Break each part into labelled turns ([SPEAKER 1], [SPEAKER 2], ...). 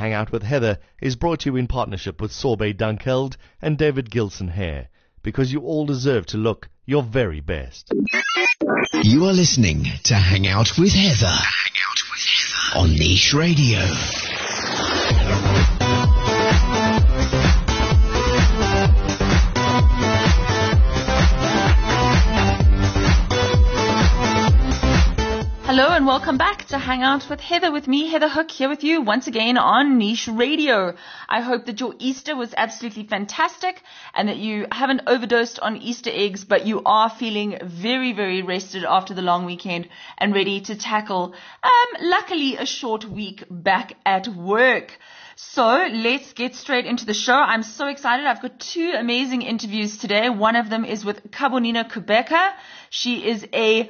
[SPEAKER 1] Hang Out with Heather is brought to you in partnership with Sorbet Dunkeld and David Gilson Hair, because you all deserve to look your very best.
[SPEAKER 2] You are listening to Hang Out with Heather, on Niche Radio.
[SPEAKER 3] Hello and welcome back to Hang Out with Heather, with me, Heather Hook, here with you once again on Niche Radio. I hope that your Easter was absolutely fantastic and that you haven't overdosed on Easter eggs, but you are feeling very, very rested after the long weekend and ready to tackle, luckily, a short week back at work. So let's get straight into the show. I'm so excited. I've got two amazing interviews today. One of them is with Kabonina Kubeka. She is a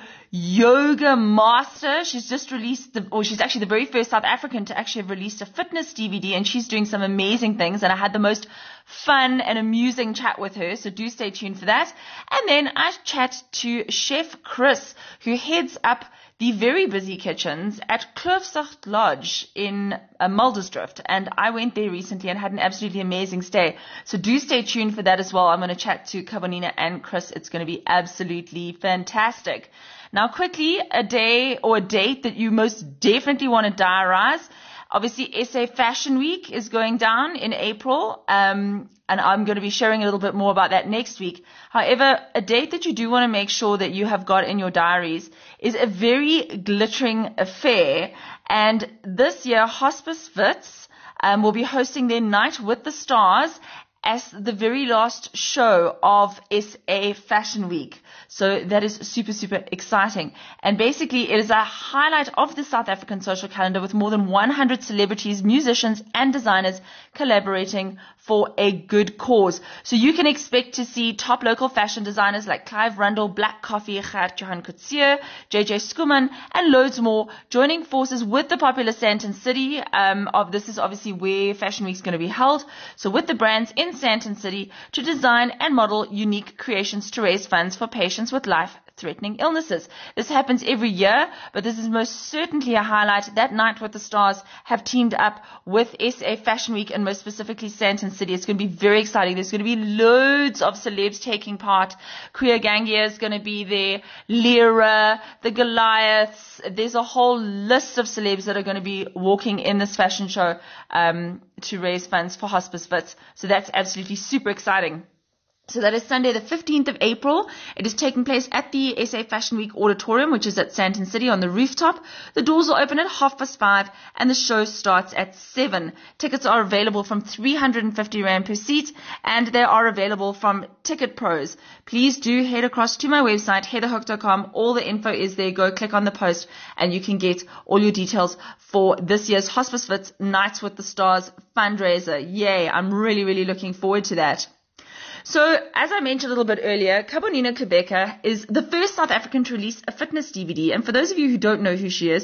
[SPEAKER 3] yoga master. She's just released she's actually the very first South African to actually have released a fitness DVD, and she's doing some amazing things. And I had the most fun and amusing chat with her, so do stay tuned for that. And then I chat to Chef Chris, who heads up the very busy kitchens at Kloofsigt Lodge in Muldersdrift, and I went there recently and had an absolutely amazing stay. So do stay tuned for that as well. I'm going to chat to Kabonina and Chris. It's going to be absolutely fantastic. Now, quickly, a day or a date that you most definitely want to diarize. Obviously, SA Fashion Week is going down in April, and I'm going to be sharing a little bit more about that next week. However, a date that you do want to make sure that you have got in your diaries is a very glittering affair. And this year, Hospice Wits will be hosting their Night with the Stars as the very last show of SA Fashion Week. So that is super, super exciting. And basically, it is a highlight of the South African social calendar with more than 100 celebrities, musicians, and designers collaborating for a good cause. So you can expect to see top local fashion designers like Clive Rundle, Black Coffee, Gert-Johan Coetzee, JJ Schoeman, and loads more joining forces with the popular Sandton City. This is obviously where Fashion Week is going to be held. So with the brands in Sandton City to design and model unique creations to raise funds for patients with life-threatening illnesses. This happens every year, but this is most certainly a highlight. That Night with the Stars have teamed up with SA Fashion Week and most specifically Sandton City. It's going to be very exciting. There's going to be loads of celebs taking part. Queer Gangia is going to be there, Lyra, the Goliaths. There's a whole list of celebs that are going to be walking in this fashion show to raise funds for Hospice Wits. So that's absolutely super exciting. So that is Sunday the 15th of April. It is taking place at the SA Fashion Week Auditorium, which is at Sandton City on the rooftop. The doors will open at 5:30 and the show starts at 7. Tickets are available from 350 Rand per seat, and they are available from Ticket Pros. Please do head across to my website, heatherhook.com. All the info is there. Go click on the post and you can get all your details for this year's Hospice Wits Nights with the Stars fundraiser. Yay, I'm really, really looking forward to that. So, as I mentioned a little bit earlier, Kabonina Kubeka is the first South African to release a fitness DVD. And for those of you who don't know who she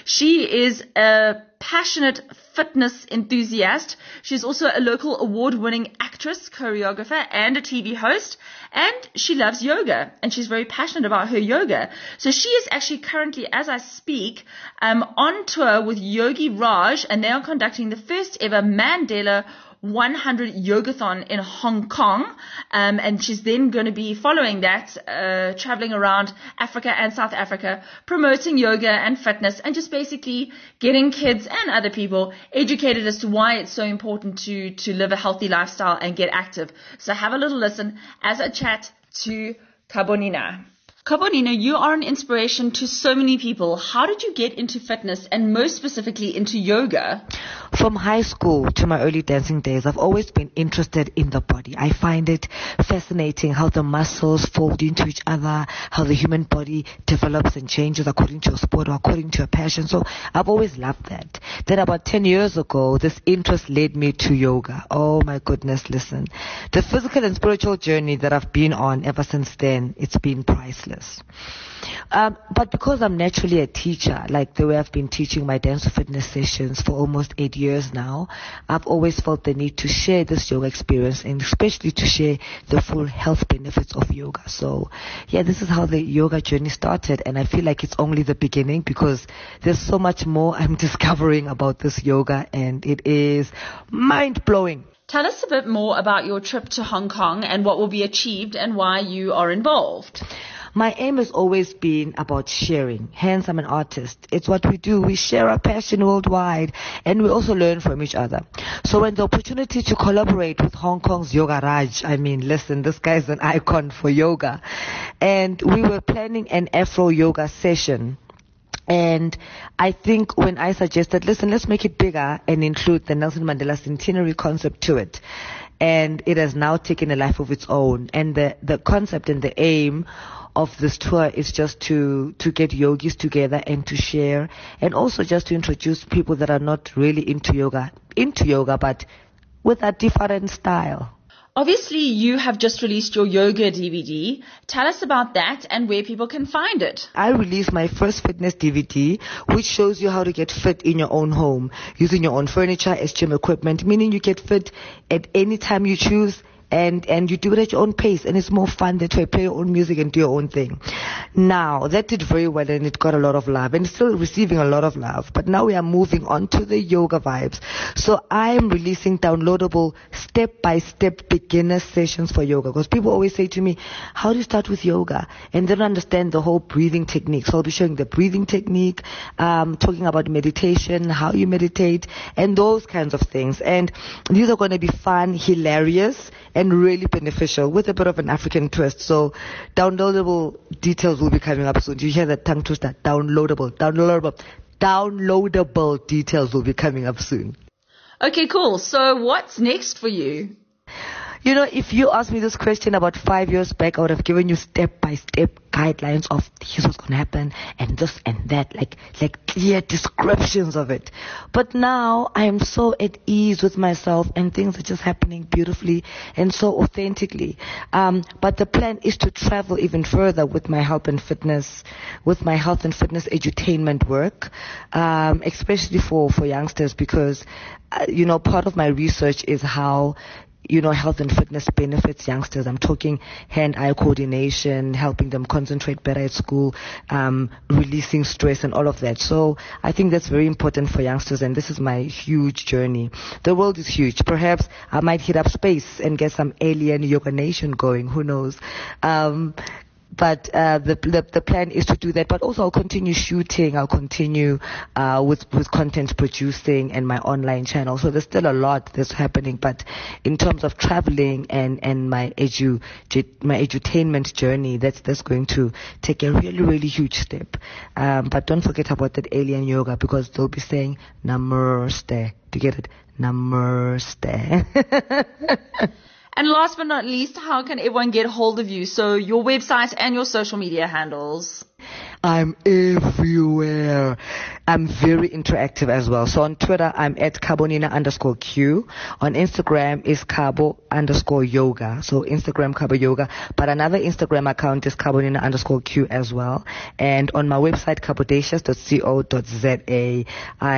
[SPEAKER 3] is a passionate fitness enthusiast. She's also a local award-winning actress, choreographer, and a TV host. And she loves yoga, and she's very passionate about her yoga. So she is actually currently, as I speak, on tour with Yogi Raj, and they are conducting the first ever Mandela 100 Yogathon in Hong Kong, and she's then going to be following that, traveling around Africa and South Africa, promoting yoga and fitness, and just basically getting kids and other people educated as to why it's so important to live a healthy lifestyle and get active. So have a little listen as I chat to Kabonina. Kabonina, you are an inspiration to so many people. How did you get into fitness and most specifically into yoga?
[SPEAKER 4] From high school to my early dancing days, I've always been interested in the body. I find it fascinating how the muscles fold into each other, how the human body develops and changes according to a sport or according to a passion. So I've always loved that. Then about 10 years ago, this interest led me to yoga. Oh my goodness, listen. The physical and spiritual journey that I've been on ever since then, it's been priceless. But because I'm naturally a teacher, like the way I've been teaching my dance to fitness sessions for almost 8 years years now, I've always felt the need to share this yoga experience, and especially to share the full health benefits of yoga. So yeah, this is how the yoga journey started, and I feel like it's only the beginning because there's so much more I'm discovering about this yoga, and it is mind-blowing.
[SPEAKER 3] Tell us a bit more about your trip to Hong Kong and what will be achieved and why you are involved.
[SPEAKER 4] My aim has always been about sharing. Hence, I'm an artist. It's what we do. We share our passion worldwide, and we also learn from each other. So when the opportunity to collaborate with Hong Kong's Yoga Raj, I mean, listen, this guy's an icon for yoga. And we were planning an Afro yoga session. And I think when I suggested, listen, let's make it bigger and include the Nelson Mandela centenary concept to it. And it has now taken a life of its own. And the concept and the aim of this tour is just to get yogis together and to share, and also just to introduce people that are not really into yoga, but with a different style.
[SPEAKER 3] Obviously, you have just released your yoga DVD. Tell us about that and where people can find it.
[SPEAKER 4] I released my first fitness DVD, which shows you how to get fit in your own home, using your own furniture as gym equipment, meaning you get fit at any time you choose, and you do it at your own pace, and it's more fun that way. Play your own music and do your own thing. Now, that did very well, and it got a lot of love, and it's still receiving a lot of love. But now we are moving on to the yoga vibes. So I am releasing downloadable step-by-step beginner sessions for yoga, because people always say to me, how do you start with yoga? And they don't understand the whole breathing technique. So I'll be showing the breathing technique, talking about meditation, how you meditate, and those kinds of things. And these are going to be fun, hilarious, and really beneficial with a bit of an African twist. So downloadable details will be coming up soon. Do you hear that tongue twister? Downloadable details will be coming up soon.
[SPEAKER 3] Okay, cool. So what's next for you?
[SPEAKER 4] You know, if you asked me this question about 5 years back, I would have given you step-by-step guidelines of here's what's going to happen and this and that, like clear descriptions of it. But now I am so at ease with myself, and things are just happening beautifully and so authentically. But the plan is to travel even further with my health and fitness edutainment work, especially for youngsters, because, part of my research is how health and fitness benefits youngsters. I'm talking hand-eye coordination, helping them concentrate better at school, releasing stress and all of that. So I think that's very important for youngsters, and this is my huge journey. The world is huge. Perhaps I might hit up space and get some alien yoga nation going. Who knows? But the plan is to do that. But also I'll continue shooting. I'll continue with content producing and my online channel. So there's still a lot that's happening. But in terms of traveling and my edutainment journey, that's going to take a really, really huge step. But don't forget about that alien yoga, because they'll be saying namaste. Do you get it? Namaste.
[SPEAKER 3] And last but not least, how can everyone get hold of you? So your website and your social media handles.
[SPEAKER 4] I'm everywhere. I'm very interactive as well. So on Twitter, I'm at Carbonina_Q. On Instagram is Carbo_yoga. So Instagram Carbo Yoga. But another Instagram account is Carbonina_Q as well. And on my website, carbodacious.co.za.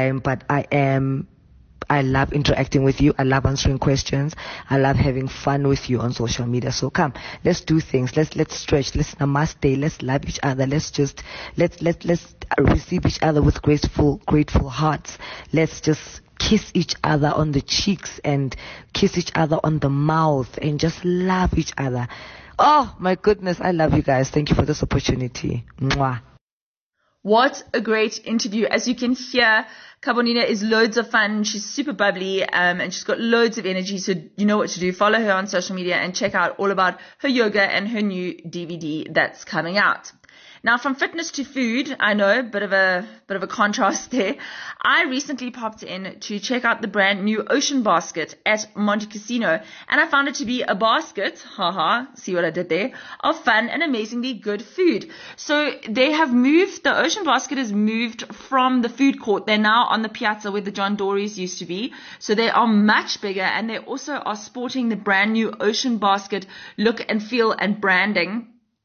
[SPEAKER 4] I love interacting with you. I love answering questions. I love having fun with you on social media. So come, let's do things. Let's stretch. Let's namaste. Let's love each other. Let's receive each other with grateful hearts. Let's just kiss each other on the cheeks and kiss each other on the mouth and just love each other. Oh my goodness. I love you guys. Thank you for this opportunity. Mwah.
[SPEAKER 3] What a great interview. As you can hear, Carbonina is loads of fun. She's super bubbly, and she's got loads of energy. So you know what to do. Follow her on social media and check out all about her yoga and her new DVD that's coming out. Now, from fitness to food, I know, bit of a contrast there. I recently popped in to check out the brand new Ocean Basket at Monte Cassino, and I found it to be a basket, see what I did there, of fun and amazingly good food. So the Ocean Basket has moved from the food court. They're now on the piazza where the John Dory's used to be. So they are much bigger, and they also are sporting the brand new Ocean Basket look and feel and branding.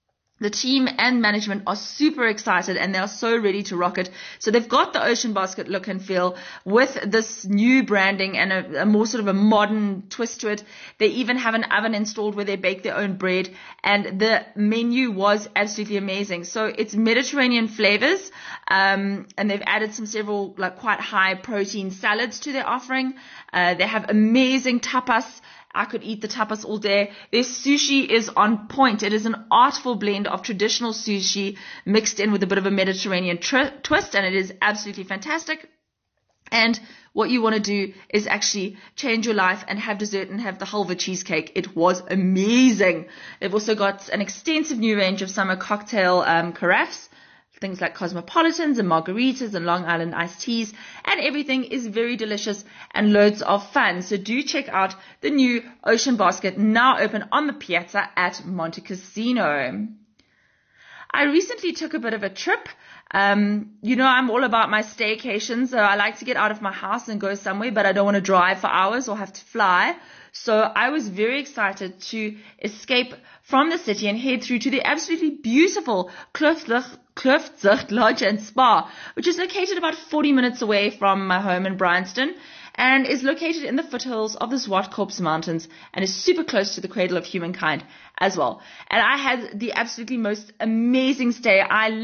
[SPEAKER 3] The team and management are super excited and they are so ready to rock it. So they've got the Ocean Basket look and feel with this new branding and a more sort of a modern twist to it. They even have an oven installed where they bake their own bread, and the menu was absolutely amazing. So it's Mediterranean flavors, and they've added several like quite high protein salads to their offering. They have amazing tapas. I could eat the tapas all day. Their sushi is on point. It is an artful blend of traditional sushi mixed in with a bit of a Mediterranean twist, and it is absolutely fantastic. And what you want to do is actually change your life and have dessert and have the halva cheesecake. It was amazing. They've also got an extensive new range of summer cocktail carafes. Things like cosmopolitans and margaritas and Long Island iced teas, and everything is very delicious and loads of fun. So do check out the new Ocean Basket, now open on the piazza at Monte Cassino. I recently took a bit of a trip. I'm all about my staycations, so I like to get out of my house and go somewhere, but I don't want to drive for hours or have to fly. So I was very excited to escape from the city and head through to the absolutely beautiful Kloof Lodge and Spa, which is located about 40 minutes away from my home in Bryanston and is located in the foothills of the Zwartkops Mountains and is super close to the cradle of humankind as well. And I had the absolutely most amazing stay.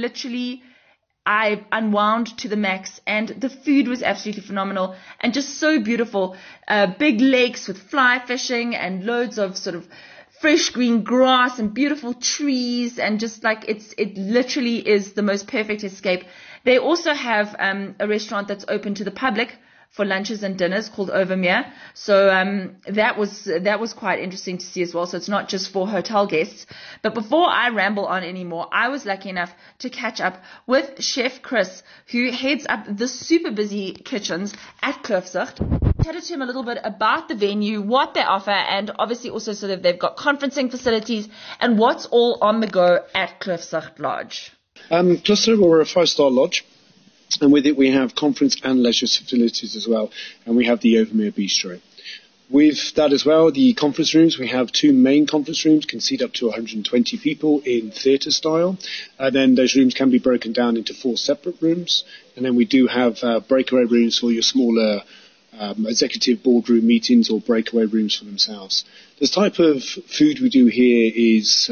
[SPEAKER 3] I unwound to the max, and the food was absolutely phenomenal and just so beautiful. Big lakes with fly fishing and loads of sort of fresh green grass and beautiful trees, and just like it literally is the most perfect escape. They also have a restaurant that's open to the public for lunches and dinners called Overmere. So that was quite interesting to see as well. So it's not just for hotel guests. But before I ramble on anymore, I was lucky enough to catch up with Chef Chris, who heads up the super busy kitchens at Kloofzucht. Chatted to him a little bit about the venue, what they offer, and obviously also so that they've got conferencing facilities and what's all on the go at Kloofzucht Lodge.
[SPEAKER 5] Kloofzucht, we're a 5-star lodge. And with it, we have conference and leisure facilities as well. And we have the Overmere Bistro. With that as well, the conference rooms, we have 2 main conference rooms, can seat up to 120 people in theatre style. And then those rooms can be broken down into 4 separate rooms. And then we do have breakaway rooms for your smaller executive boardroom meetings or breakaway rooms for themselves. The type of food we do here is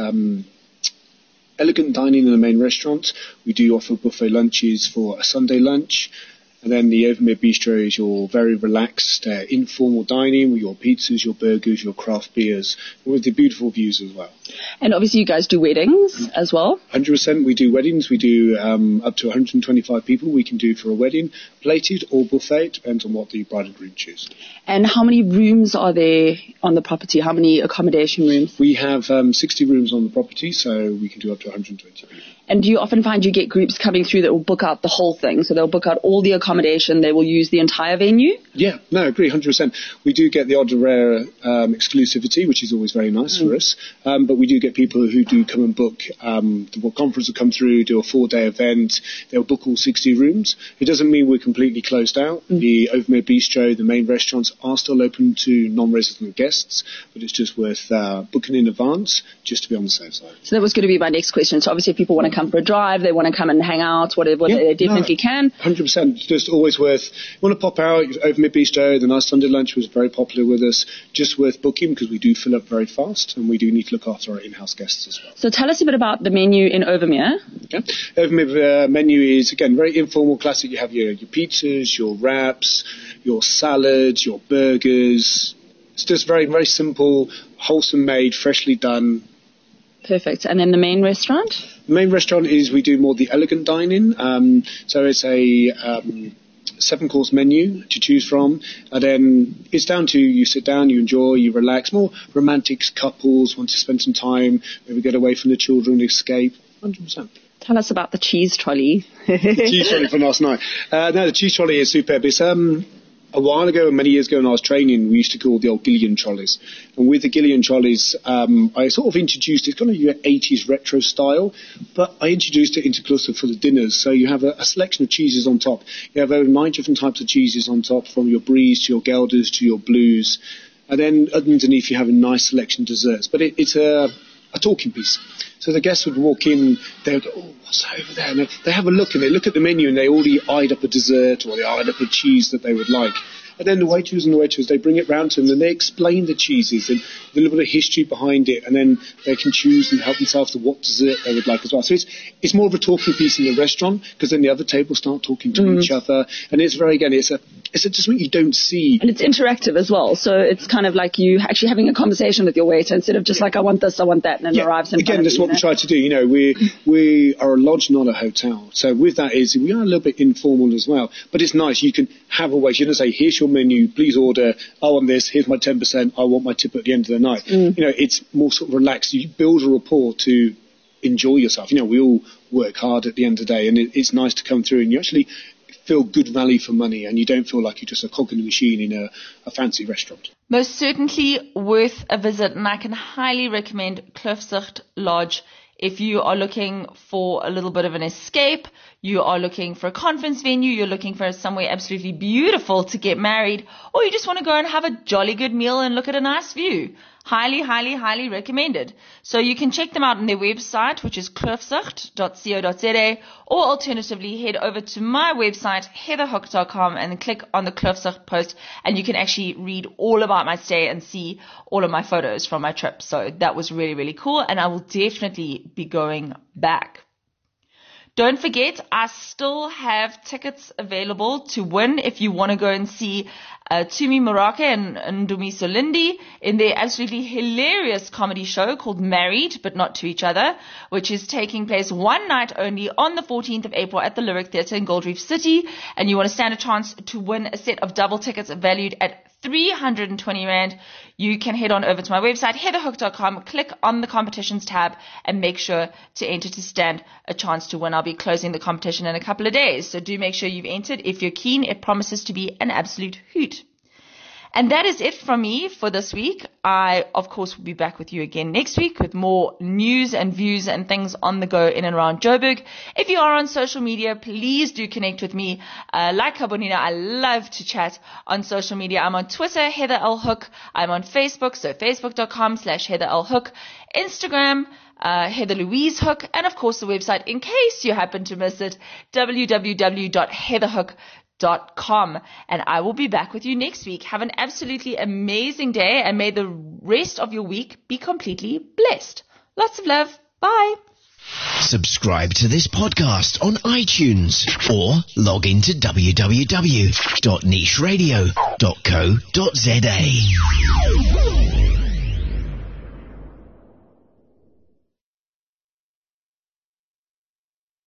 [SPEAKER 5] elegant dining in the main restaurant. We do offer buffet lunches for a Sunday lunch. And then the Overmere Bistro is your very relaxed, informal dining with your pizzas, your burgers, your craft beers, with the beautiful views as well.
[SPEAKER 6] And obviously you guys do weddings as well?
[SPEAKER 5] 100%. We do weddings. We do up to 125 people we can do for a wedding, plated or buffet, depends on what the bride and groom choose.
[SPEAKER 6] And how many rooms are there on the property? How many accommodation rooms?
[SPEAKER 5] We have 60 rooms on the property, so we can do up to 120 people.
[SPEAKER 6] And do you often find you get groups coming through that will book out the whole thing? So they'll book out all the accommodation, they will use the entire venue?
[SPEAKER 5] Yeah, no, I agree, 100%. We do get the odd rare exclusivity, which is always very nice for us. But we do get people who do come and book. The conference will come through, do a 4-day event. They'll book all 60 rooms. It doesn't mean we're completely closed out. The Overmere Bistro, the main restaurants are still open to non-resident guests, but it's just worth booking in advance just to be on the safe side.
[SPEAKER 6] So that was going to be my next question. So obviously if people want to come for a drive, they want to come and hang out, whatever, they definitely can.
[SPEAKER 5] 100%. Just always worth, you want to pop out, Overmere Bistro, the nice Sunday lunch was very popular with us, just worth booking because we do fill up very fast and we do need to look after our in-house guests as well.
[SPEAKER 6] So tell us a bit about the menu in Overmere.
[SPEAKER 5] Okay. Overmere menu is, again, very informal, classic. You have your pizzas, your wraps, your salads, your burgers. It's just very, very simple, wholesome made, freshly done.
[SPEAKER 6] Perfect. And then the main restaurant?
[SPEAKER 5] The main restaurant is we do more the elegant dining. So it's a 7-course menu to choose from. And then it's down to you sit down, you enjoy, you relax. More romantic couples want to spend some time, maybe get away from the children, escape. 100%.
[SPEAKER 6] Tell us about the cheese trolley.
[SPEAKER 5] The cheese trolley from last night. No, the cheese trolley is superb. It's a while ago, many years ago when I was training, we used to call the old Gillian trolleys. And with the Gillian trolleys, I sort of introduced it, kind of your 80s retro style, but I introduced it into Kloofzucht for the dinners. So you have a selection of cheeses on top. You have over 9 different types of cheeses on top, from your Bries to your Gelders to your Blues. And then underneath you have a nice selection of desserts. But it's a a talking piece. So the guests would walk in, they would go, oh, what's over there? And they have a look, and they look at the menu, and they already eyed up a dessert, or they eyed up a cheese that they would like. And then the waiters and the waitresses, they bring it round to them, and they explain the cheeses and the little bit of history behind it, and then they can choose and help themselves to what dessert they would like as well. So it's more of a talking piece in the restaurant, because then the other tables start talking to each other, and it's very, again, it's just something you don't see.
[SPEAKER 6] And it's interactive as well, so it's kind of like you actually having a conversation with your waiter instead of just like, I want this, I want that, and then it arrives in front of you.
[SPEAKER 5] Again, that's what we try to do. You know, we are a lodge, not a hotel. So with that we are a little bit informal as well, but it's nice. You can have a waiter. You don't say, here's your menu, please order, I want this, here's my 10%, I want my tip at the end of the night. You know, it's more sort of relaxed. You build a rapport to enjoy yourself. You know, we all work hard at the end of the day, and it's nice to come through and you actually feel good value for money, and you don't feel like you're just a cog in the machine in a fancy restaurant.
[SPEAKER 3] Most certainly worth a visit, and I can highly recommend Kloofzicht Lodge. If you are looking for a little bit of an escape, you are looking for a conference venue, you're looking for somewhere absolutely beautiful to get married, or you just want to go and have a jolly good meal and look at a nice view. Highly, highly, highly recommended. So you can check them out on their website, which is kloofzicht.co.za, or alternatively head over to my website, heatherhook.com, and click on the Kloofzicht post, and you can actually read all about my stay and see all of my photos from my trip. So that was really, really cool, and I will definitely be going back. Don't forget, I still have tickets available to win if you want to go and see Tumi Morake and Ndumiso Lindi in their absolutely hilarious comedy show called Married But Not to Each Other, which is taking place one night only on the 14th of April at the Lyric Theatre in Gold Reef City. And you want to stand a chance to win a set of double tickets valued at 320 Rand. You can head on over to my website, heatherhook.com, click on the competitions tab, and make sure to enter to stand a chance to win. I'll be closing the competition in a couple of days, so do make sure you've entered. If you're keen, it promises to be an absolute hoot. And that is it from me for this week. I, of course, will be back with you again next week with more news and views and things on the go in and around Joburg. If you are on social media, please do connect with me. Like Kabonina, I love to chat on social media. I'm on Twitter, Heather L. Hook. I'm on Facebook, so facebook.com/Heather L. Hook. Instagram, Heather Louise Hook. And, of course, the website, in case you happen to miss it, www.heatherhook.com. And I will be back with you next week. Have an absolutely amazing day, and may the rest of your week be completely blessed. Lots of love. Bye.
[SPEAKER 2] Subscribe to this podcast on iTunes or log into www.nicheradio.co.za.